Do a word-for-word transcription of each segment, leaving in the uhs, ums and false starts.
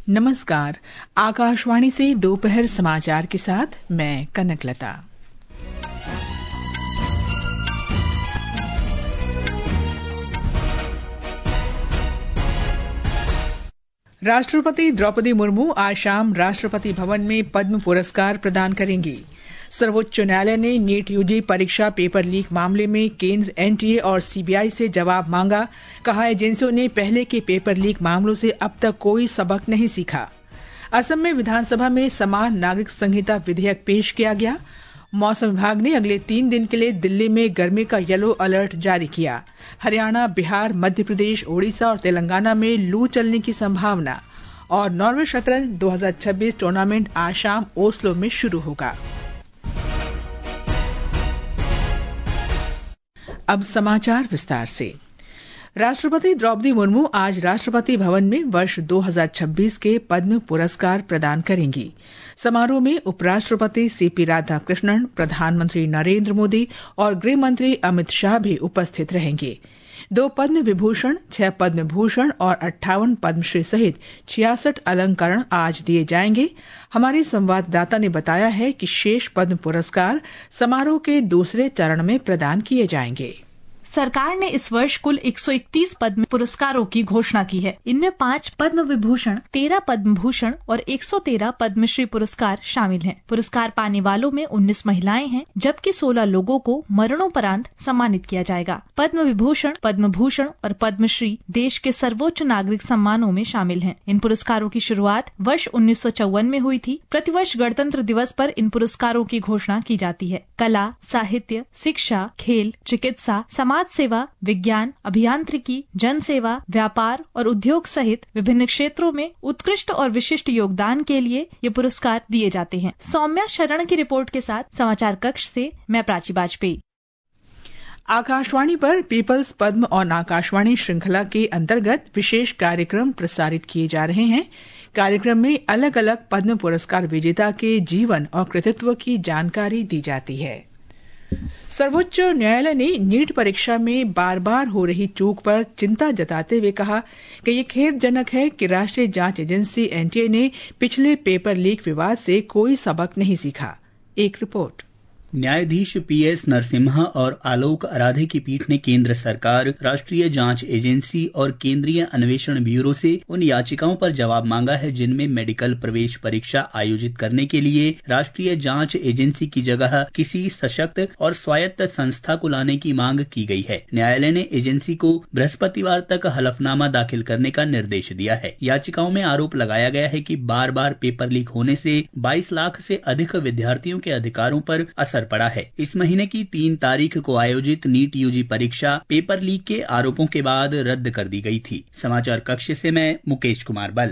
नमस्कार। आकाशवाणी से दोपहर समाचार के साथ मैं कनकलता। राष्ट्रपति द्रौपदी मुर्मू आज शाम राष्ट्रपति भवन में पद्म पुरस्कार प्रदान करेंगी। सर्वोच्च न्यायालय ने नीट यूजी परीक्षा पेपर लीक मामले में केंद्र, एनटीए और सीबीआई से जवाब मांगा। कहा, एजेंसियों ने पहले के पेपर लीक मामलों से अब तक कोई सबक नहीं सीखा। असम में विधानसभा में समान नागरिक संहिता विधेयक पेश किया गया। मौसम विभाग ने अगले तीन दिन के लिए दिल्ली में गर्मी का येलो अलर्ट जारी किया। हरियाणा, बिहार, मध्य प्रदेश, ओडिशा और तेलंगाना में लू चलने की संभावना। और नॉर्वे शतरंज दो हज़ार छब्बीस टूर्नामेंट आज शाम ओस्लो में शुरू होगा। अब समाचार विस्तार से। राष्ट्रपति द्रौपदी मुर्मू आज राष्ट्रपति भवन में वर्ष दो हज़ार छब्बीस के पद्म पुरस्कार प्रदान करेंगी। समारोह में उपराष्ट्रपति सीपी राधाकृष्णन, प्रधानमंत्री नरेंद्र मोदी और गृह मंत्री अमित शाह भी उपस्थित रहेंगे। दो पद्म विभूषण, छह पद्म भूषण और अट्ठावन पद्मश्री सहित छियासठ अलंकरण आज दिए जाएंगे। हमारी संवाददाता ने बताया है कि शेष पद्म पुरस्कार समारोह के दूसरे चरण में प्रदान किए जाएंगे। सरकार ने इस वर्ष कुल एक सौ इकतीस पद्म पुरस्कारों की घोषणा की है। इनमें पांच पद्म विभूषण, तेरह पद्म भूषण और एक सौ तेरह पद्मश्री पुरस्कार शामिल हैं। पुरस्कार पाने वालों में उन्नीस महिलाएं हैं, जबकि सोलह लोगों को मरणोपरांत सम्मानित किया जाएगा। पद्म विभूषण, पद्म भूषण और पद्मश्री देश के सर्वोच्च नागरिक सम्मानों में शामिल हैं। इन पुरस्कारों की शुरुआत वर्ष उन्नीस सौ चौवन में हुई थी। प्रतिवर्ष गणतंत्र दिवस पर इन पुरस्कारों की घोषणा की जाती है। कला, साहित्य, शिक्षा, खेल, चिकित्सा, समाज सेवा, विज्ञान, अभियांत्रिकी, जन सेवा, व्यापार और उद्योग सहित विभिन्न क्षेत्रों में उत्कृष्ट और विशिष्ट योगदान के लिए ये पुरस्कार दिए जाते हैं। सौम्या शरण की रिपोर्ट के साथ समाचार कक्ष से मैं प्राची बाजपेयी। आकाशवाणी पर पीपल्स पद्म और आकाशवाणी श्रृंखला के अंतर्गत विशेष कार्यक्रम प्रसारित किए जा रहे हैं। कार्यक्रम में अलग अलग पद्म पुरस्कार विजेता के जीवन और कृतित्व की जानकारी दी जाती है। सर्वोच्च न्यायालय ने नीट परीक्षा में बार बार हो रही चूक पर चिंता जताते हुए कहा कि ये खेदजनक है कि राष्ट्रीय जांच एजेंसी एनटीए ने पिछले पेपर लीक विवाद से कोई सबक नहीं सीखा। एक रिपोर्ट। न्यायाधीश पीएस नरसिम्हा और आलोक आराधे की पीठ ने केंद्र सरकार, राष्ट्रीय जांच एजेंसी और केंद्रीय अन्वेषण ब्यूरो से उन याचिकाओं पर जवाब मांगा है जिनमें मेडिकल प्रवेश परीक्षा आयोजित करने के लिए राष्ट्रीय जांच एजेंसी की जगह किसी सशक्त और स्वायत्त संस्था को लाने की मांग की गई है। न्यायालय ने एजेंसी को बृहस्पतिवार तक हलफनामा दाखिल करने का निर्देश दिया है। याचिकाओं में आरोप लगाया गया है कि बार बार पेपर लीक होने से बाईस लाख से अधिक विद्यार्थियों के अधिकारों पर असर पड़ा है। इस महीने की तीन तारीख को आयोजित नीट यूजी परीक्षा पेपर लीक के आरोपों के बाद रद्द कर दी गई थी। समाचार कक्ष से मैं मुकेश कुमार बल।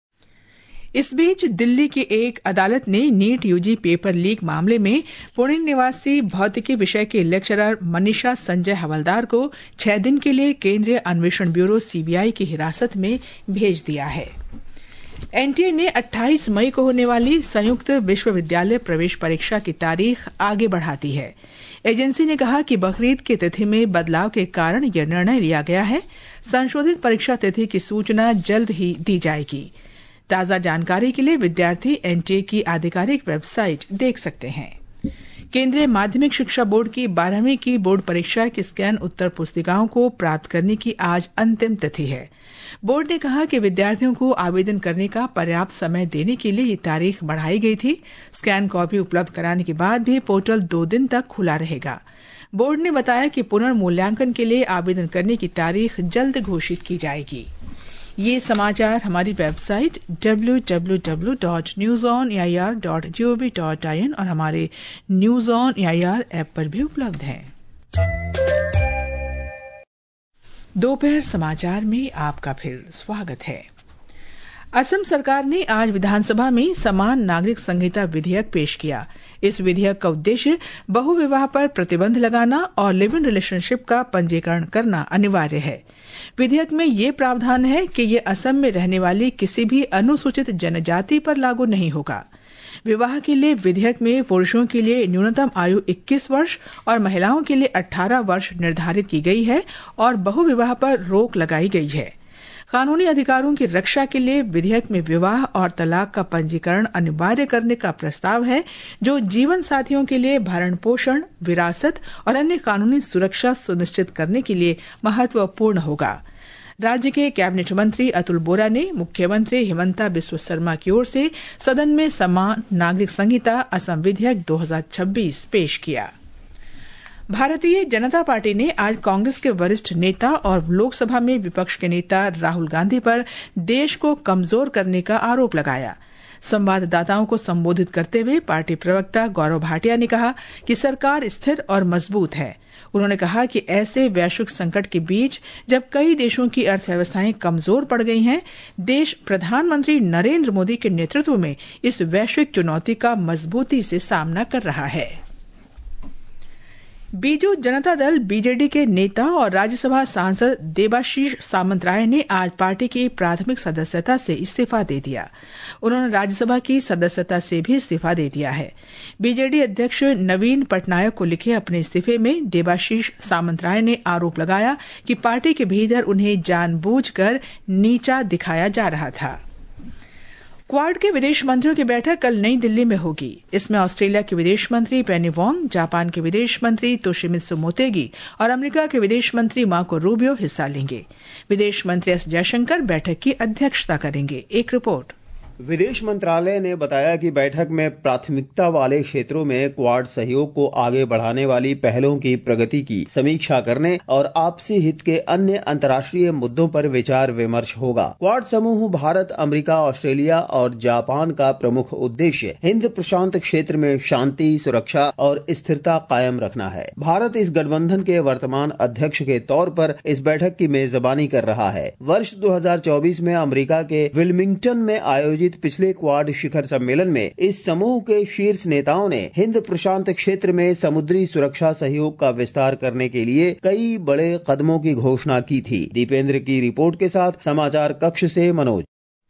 इस बीच दिल्ली की एक अदालत ने नीट यूजी पेपर लीक मामले में पुणे निवासी भौतिकी विषय के लेक्चरर मनीषा संजय हवलदार को छह दिन के लिए केंद्रीय अन्वेषण ब्यूरो सीबीआई की हिरासत में भेज दिया है। एनटीए ने अट्ठाईस मई को होने वाली संयुक्त विश्वविद्यालय प्रवेश परीक्षा की तारीख आगे बढ़ा दी है। एजेंसी ने कहा कि बकरीद की तिथि में बदलाव के कारण यह निर्णय लिया गया है। संशोधित परीक्षा तिथि की सूचना जल्द ही दी जाएगी। ताजा जानकारी के लिए विद्यार्थी एनटीए की आधिकारिक वेबसाइट देख सकते हैं। केंद्रीय माध्यमिक शिक्षा बोर्ड की बारहवीं की बोर्ड परीक्षा की स्कैन उत्तर पुस्तिकाओं को प्राप्त करने की आज अंतिम तिथि है। बोर्ड ने कहा कि विद्यार्थियों को आवेदन करने का पर्याप्त समय देने के लिए ये तारीख बढ़ाई गई थी। स्कैन कॉपी उपलब्ध कराने के बाद भी पोर्टल दो दिन तक खुला रहेगा। बोर्ड ने बताया कि पुनर्मूल्यांकन के लिए आवेदन करने की तारीख जल्द घोषित की जाएगी। ये समाचार हमारी website W W W dot news on A I R dot G O V dot I N और हमारे news on A I R app पर भी उपलब्ध हैं। दोपहर समाचार में आपका फिर स्वागत है। असम सरकार ने आज विधानसभा में समान नागरिक संहिता विधेयक पेश किया। इस विधेयक का उद्देश्य बहुविवाह पर प्रतिबंध लगाना और लिव इन रिलेशनशिप का पंजीकरण करना अनिवार्य है। विधेयक में ये प्रावधान है कि ये असम में रहने वाली किसी भी अनुसूचित जनजाति पर लागू नहीं होगा। विवाह के लिए विधेयक में पुरुषों के लिए न्यूनतम आयु इक्कीस वर्ष और महिलाओं के लिए अठारह वर्ष निर्धारित की गई है और बहुविवाह पर रोक लगाई गई है। कानूनी अधिकारों की रक्षा के लिए विधेयक में विवाह और तलाक का पंजीकरण अनिवार्य करने का प्रस्ताव है, जो जीवन साथियों के लिए भरण पोषण, विरासत और अन्य कानूनी सुरक्षा सुनिश्चित करने के लिए महत्वपूर्ण होगा। राज्य के कैबिनेट मंत्री अतुल बोरा ने मुख्यमंत्री हिमंता बिस्वा शर्मा की ओर से सदन में समान नागरिक संहिता असम विधेयक दो हज़ार छब्बीस पेश किया। भारतीय जनता पार्टी ने आज कांग्रेस के वरिष्ठ नेता और लोकसभा में विपक्ष के नेता राहुल गांधी पर देश को कमजोर करने का आरोप लगाया। संवाददाताओं को संबोधित करते हुए पार्टी प्रवक्ता गौरव भाटिया ने कहा कि सरकार स्थिर और मजबूत है। उन्होंने कहा कि ऐसे वैश्विक संकट के बीच जब कई देशों की अर्थव्यवस्थाएं कमजोर पड़ गई हैं, देश प्रधानमंत्री नरेंद्र मोदी के नेतृत्व में इस वैश्विक चुनौती का मजबूती से सामना कर रहा है। बीजू जनता दल बीजेडी के नेता और राज्यसभा सांसद देबाशीष सामंत राय ने आज पार्टी की प्राथमिक सदस्यता से इस्तीफा दे दिया। उन्होंने राज्यसभा की सदस्यता से भी इस्तीफा दे दिया है। बीजेडी अध्यक्ष नवीन पटनायक को लिखे अपने इस्तीफे में देबाशीष सामंत राय ने आरोप लगाया कि पार्टी के भीतर उन्हें जानबूझकर नीचा दिखाया जा रहा था। क्वाड के विदेश मंत्रियों की बैठक कल नई दिल्ली में होगी। इसमें ऑस्ट्रेलिया के विदेश मंत्री पेनी वोंग, जापान के विदेश मंत्री तोशिमित्सु मोतेगी और अमेरिका के विदेश मंत्री मार्को रूबियो हिस्सा लेंगे। विदेश मंत्री एस जयशंकर बैठक की अध्यक्षता करेंगे। एक रिपोर्ट। विदेश मंत्रालय ने बताया कि बैठक में प्राथमिकता वाले क्षेत्रों में क्वाड सहयोग को आगे बढ़ाने वाली पहलों की प्रगति की समीक्षा करने और आपसी हित के अन्य अंतर्राष्ट्रीय मुद्दों पर विचार विमर्श होगा। क्वाड समूह भारत, अमेरिका, ऑस्ट्रेलिया और जापान का प्रमुख उद्देश्य हिंद प्रशांत क्षेत्र में शांति, सुरक्षा और स्थिरता कायम रखना है। भारत इस गठबंधन के वर्तमान अध्यक्ष के तौर पर इस बैठक की मेजबानी कर रहा है। वर्ष दो हजार चौबीस में अमेरिका के विल्मिंगटन में आयोजित पिछले क्वाड शिखर सम्मेलन में इस समूह के शीर्ष नेताओं ने हिंद प्रशांत क्षेत्र में समुद्री सुरक्षा सहयोग का विस्तार करने के लिए कई बड़े कदमों की घोषणा की थी। दीपेंद्र की रिपोर्ट के साथ समाचार कक्ष से मनोज।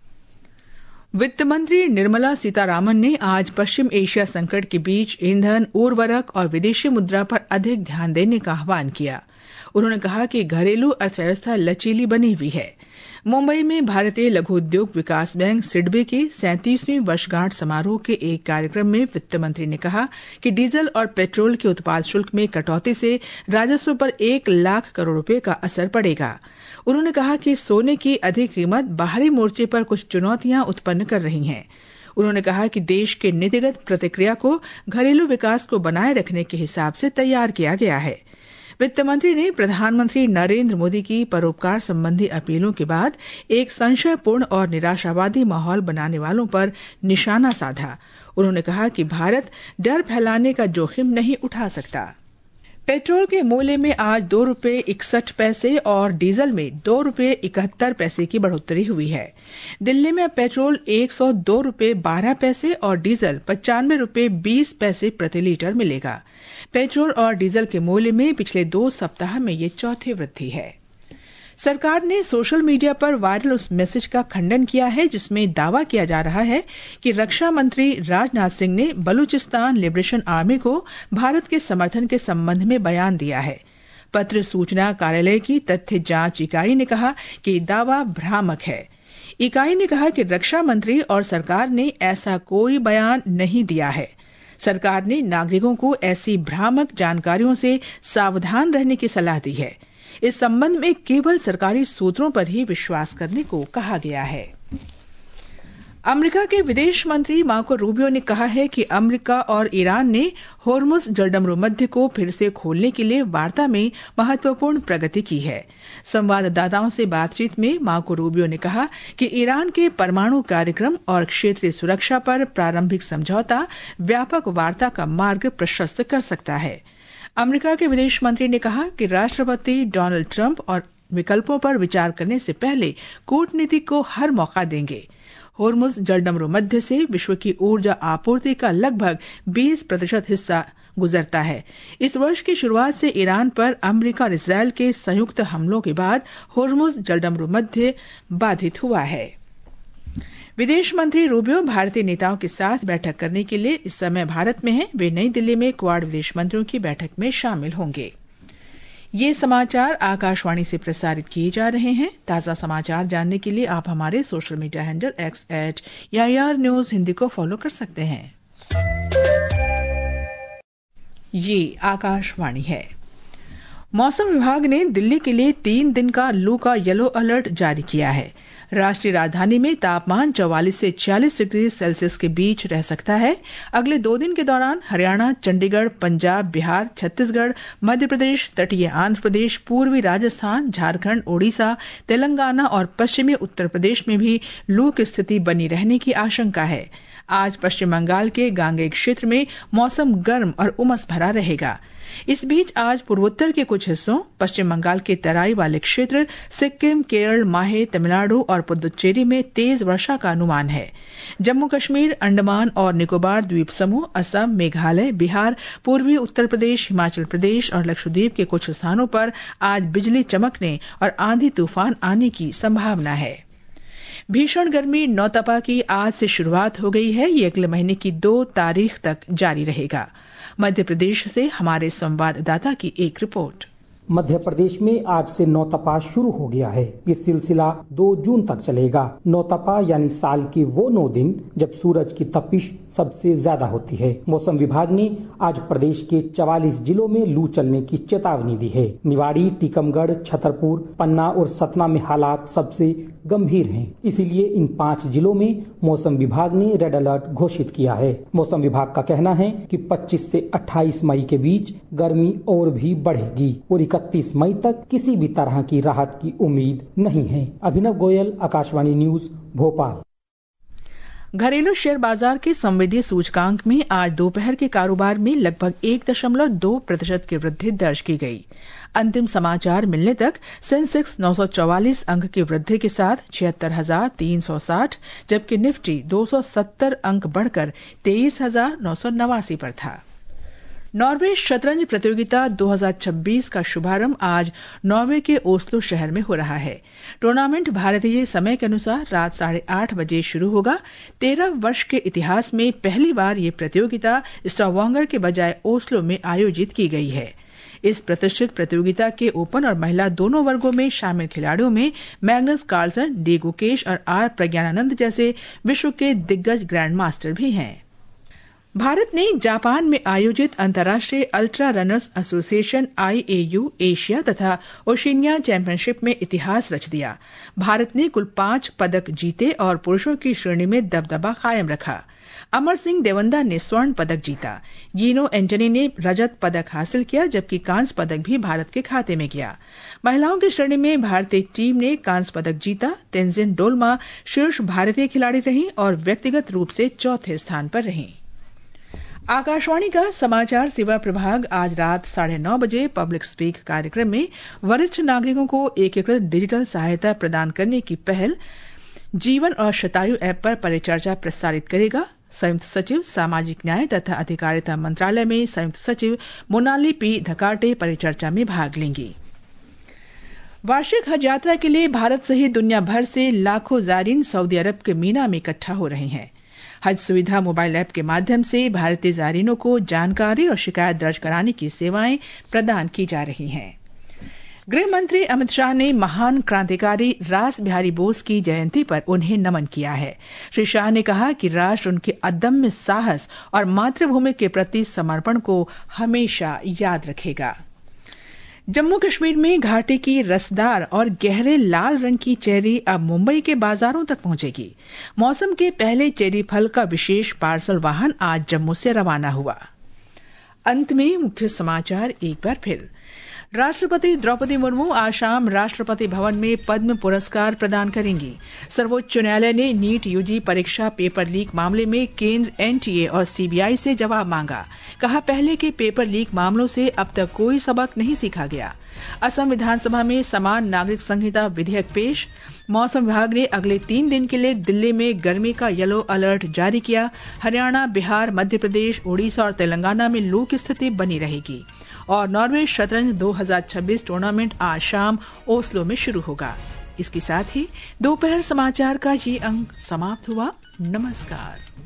वित्त मंत्री निर्मला सीतारामन ने आज पश्चिम एशिया संकट के बीच ईंधन, उर्वरक और विदेशी मुद्रा पर अधिक ध्यान देने का आह्वान किया। उन्होंने कहा कि घरेलू अर्थव्यवस्था लचीली बनी हुई है। मुंबई में भारतीय लघु उद्योग विकास बैंक सिडबी के सैंतीसवीं वर्षगांठ समारोह के एक कार्यक्रम में वित्त मंत्री ने कहा कि डीजल और पेट्रोल के उत्पाद शुल्क में कटौती से राजस्व पर एक लाख करोड़ रुपए का असर पड़ेगा। उन्होंने कहा कि सोने की अधिक कीमत बाहरी मोर्चे पर कुछ चुनौतियां उत्पन्न कर रही है। उन्होंने कहा कि देश के नीतिगत प्रतिक्रिया को घरेलू विकास को बनाए रखने के हिसाब से तैयार किया गया है। वित्त मंत्री ने प्रधानमंत्री नरेंद्र मोदी की परोपकार संबंधी अपीलों के बाद एक संशयपूर्ण और निराशावादी माहौल बनाने वालों पर निशाना साधा। उन्होंने कहा कि भारत डर फैलाने का जोखिम नहीं उठा सकता। पेट्रोल के मूल्य में आज दो रुपये इकसठ पैसे और डीजल में दो रुपये इकहत्तर पैसे की बढ़ोतरी हुई है। दिल्ली में पेट्रोल एक सौ दो रुपये बारह पैसे और डीजल पचानवे रुपये बीस पैसे प्रति लीटर मिलेगा। पेट्रोल और डीजल के मूल्य में पिछले दो सप्ताह में ये चौथी वृद्धि है। सरकार ने सोशल मीडिया पर वायरल उस मैसेज का खंडन किया है जिसमें दावा किया जा रहा है कि रक्षा मंत्री राजनाथ सिंह ने बलूचिस्तान लिबरेशन आर्मी को भारत के समर्थन के संबंध में बयान दिया है। पत्र सूचना कार्यालय की तथ्य जांच इकाई ने कहा कि दावा भ्रामक है। इकाई ने कहा कि रक्षा मंत्री और सरकार ने ऐसा कोई बयान नहीं दिया है। सरकार ने नागरिकों को ऐसी भ्रामक जानकारियों से सावधान रहने की सलाह दी है। इस संबंध में केवल सरकारी सूत्रों पर ही विश्वास करने को कहा गया है। अमेरिका के विदेश मंत्री मार्को रूबियो ने कहा है कि अमेरिका और ईरान ने होर्मुज जलडमरू मध्य को फिर से खोलने के लिए वार्ता में महत्वपूर्ण प्रगति की है। संवाददाताओं से बातचीत में मार्को रूबियो ने कहा कि ईरान के परमाणु कार्यक्रम और क्षेत्रीय सुरक्षा पर प्रारंभिक समझौता व्यापक वार्ता का मार्ग प्रशस्त कर सकता है। अमेरिका के विदेश मंत्री ने कहा कि राष्ट्रपति डोनाल्ड ट्रंप और विकल्पों पर विचार करने से पहले कूटनीति को हर मौका देंगे। होर्मुज जलडमरू मध्य से विश्व की ऊर्जा आपूर्ति का लगभग बीस प्रतिशत हिस्सा गुजरता है। इस वर्ष की शुरुआत से ईरान पर अमेरिका और इजरायल के संयुक्त हमलों के बाद होर्मुज जलडमरू मध्य बाधित हुआ है। विदेश मंत्री रूबियो भारतीय नेताओं के साथ बैठक करने के लिए इस समय भारत में हैं। वे नई दिल्ली में क्वाड विदेश मंत्रियों की बैठक में शामिल होंगे। ये समाचार आकाशवाणी से प्रसारित किए जा रहे हैं। ताज़ा समाचार जानने के लिए आप हमारे social media handle X at AIR news Hindi को फॉलो कर सकते हैं। ये आकाशवाणी है। मौसम विभाग ने दिल्ली के लिए तीन दिन का लू का येलो अलर्ट जारी किया है। राष्ट्रीय राजधानी में तापमान चौवालीस से छियालीस डिग्री सेल्सियस के बीच रह सकता है। अगले दो दिन के दौरान हरियाणा, चंडीगढ़, पंजाब, बिहार, छत्तीसगढ़, मध्य प्रदेश, तटीय आंध्र प्रदेश, पूर्वी राजस्थान, झारखंड, ओडिशा, तेलंगाना और पश्चिमी उत्तर प्रदेश में भी लू की स्थिति बनी रहने की आशंका है। आज पश्चिम बंगाल के गांगेय क्षेत्र में मौसम गर्म और उमस भरा रहेगा। इस बीच आज पूर्वोत्तर के कुछ हिस्सों, पश्चिम बंगाल के तराई वाले क्षेत्र, सिक्किम, केरल, माहे, तमिलनाडु और पुदुच्चेरी में तेज वर्षा का अनुमान है। जम्मू कश्मीर, अंडमान और निकोबार द्वीप समूह, असम, मेघालय, बिहार, पूर्वी उत्तर प्रदेश, हिमाचल प्रदेश और लक्षद्वीप के कुछ स्थानों पर आज बिजली चमकने और आंधी तूफान आने की संभावना है। भीषण गर्मी नौतपा की आज से शुरुआत हो गई है। ये अगले महीने की दो तारीख तक जारी रहेगा। मध्य प्रदेश से हमारे संवाददाता की एक रिपोर्ट। मध्य प्रदेश में आज से नौतपा शुरू हो गया है। ये सिलसिला दो जून तक चलेगा। नौतपा यानी साल के वो नौ दिन जब सूरज की तपिश सबसे ज्यादा होती है। मौसम विभाग ने आज प्रदेश के चवालीस जिलों में लू चलने की चेतावनी दी है। निवाड़ी, टीकमगढ़, छतरपुर, पन्ना और सतना में हालात सबसे गंभीर हैं। इसीलिए इन पांच जिलों में मौसम विभाग ने रेड अलर्ट घोषित किया है। मौसम विभाग का कहना है कि पच्चीस से अट्ठाईस मई के बीच गर्मी और भी बढ़ेगी और इकतीस मई तक किसी भी तरह की राहत की उम्मीद नहीं है। अभिनव गोयल, आकाशवाणी न्यूज, भोपाल। घरेलू शेयर बाजार के संवेदी सूचकांक में आज दोपहर के कारोबार में लगभग एक दशमलव दो प्रतिशत की वृद्धि दर्ज की गई। अंतिम समाचार मिलने तक सेंसेक्स नौ सौ चौवालीस अंक की वृद्धि के साथ छिहत्तर हजार तीन सौ साठ, जबकि निफ्टी दो सौ सत्तर अंक बढ़कर तेईस हजार नौ सौ नवासी पर था। नॉर्वे शतरंज प्रतियोगिता दो हज़ार छब्बीस का शुभारंभ आज नॉर्वे के ओस्लो शहर में हो रहा है। टूर्नामेंट भारतीय समय के अनुसार रात साढ़े आठ बजे शुरू होगा। तेरह वर्ष के इतिहास में पहली बार ये प्रतियोगिता स्टावांगर के बजाय ओस्लो में आयोजित की गई है। इस प्रतिष्ठित प्रतियोगिता के ओपन और महिला दोनों वर्गों में शामिल खिलाड़ियों में मैग्नस कार्लसन, डी गुकेश और आर प्रज्ञानंद जैसे विश्व के दिग्गज ग्रैंड मास्टर भी हैं। भारत ने जापान में आयोजित अंतर्राष्ट्रीय ultra runners association I A U Asia तथा ओशिनिया चैंपियनशिप में इतिहास रच दिया। भारत ने कुल पांच पदक जीते और पुरुषों की श्रेणी में दबदबा कायम रखा। अमर सिंह देवंदा ने स्वर्ण पदक जीता। यीनो एंटनी ने रजत पदक हासिल किया, जबकि कांस्य पदक भी भारत के खाते में गया। महिलाओं की श्रेणी में भारतीय टीम ने कांस्य पदक जीता। तेंजिन डोलमा शीर्ष भारतीय खिलाड़ी रही और व्यक्तिगत रूप से चौथे स्थान पर रही। आकाशवाणी का समाचार सेवा प्रभाग आज रात साढ़े नौ बजे पब्लिक स्पीक कार्यक्रम में वरिष्ठ नागरिकों को एकीकृत डिजिटल सहायता प्रदान करने की पहल जीवन और शतायु ऐप पर परिचर्चा प्रसारित करेगा। संयुक्त सचिव सामाजिक न्याय तथा अधिकारिता मंत्रालय में संयुक्त सचिव मोनाली पी धकाटे परिचर्चा में भाग लेंगी। वार्षिक हज यात्रा के लिए भारत सहित दुनिया भर से लाखों ज़ायरीन सऊदी अरब के मीना में इकट्ठा हो रहे हैं। हज सुविधा मोबाइल ऐप के माध्यम से भारतीय ज़ायरीनों को जानकारी और शिकायत दर्ज कराने की सेवाएं प्रदान की जा रही हैं। गृह मंत्री अमित शाह ने महान क्रांतिकारी रास बिहारी बोस की जयंती पर उन्हें नमन किया है। श्री शाह ने कहा कि राष्ट्र उनके अदम्य साहस और मातृभूमि के प्रति समर्पण को हमेशा याद रखेगा। जम्मू कश्मीर में घाटी की रसदार और गहरे लाल रंग की चेरी अब मुंबई के बाजारों तक पहुंचेगी। मौसम के पहले चेरी फल का विशेष पार्सल वाहन आज जम्मू से रवाना हुआ। अंत में मुख्य समाचार एक बार फिर। राष्ट्रपति द्रौपदी मुर्मू आज शाम राष्ट्रपति भवन में पद्म पुरस्कार प्रदान करेंगी। सर्वोच्च न्यायालय ने नीट यूजी परीक्षा पेपर लीक मामले में केंद्र, एन टी ए और सी बी आई से जवाब मांगा। कहा, पहले के पेपर लीक मामलों से अब तक कोई सबक नहीं सीखा गया। असम विधानसभा में समान नागरिक संहिता विधेयक पेश। मौसम विभाग ने अगले तीन दिन के लिए दिल्ली में गर्मी का येलो अलर्ट जारी किया। हरियाणा, बिहार, मध्य प्रदेश, ओडिशा और तेलंगाना में लू की स्थिति बनी रहेगी। और नॉर्वे शतरंज दो हज़ार छब्बीस टूर्नामेंट आज शाम ओस्लो में शुरू होगा। इसके साथ ही दोपहर समाचार का ये अंक समाप्त हुआ। नमस्कार।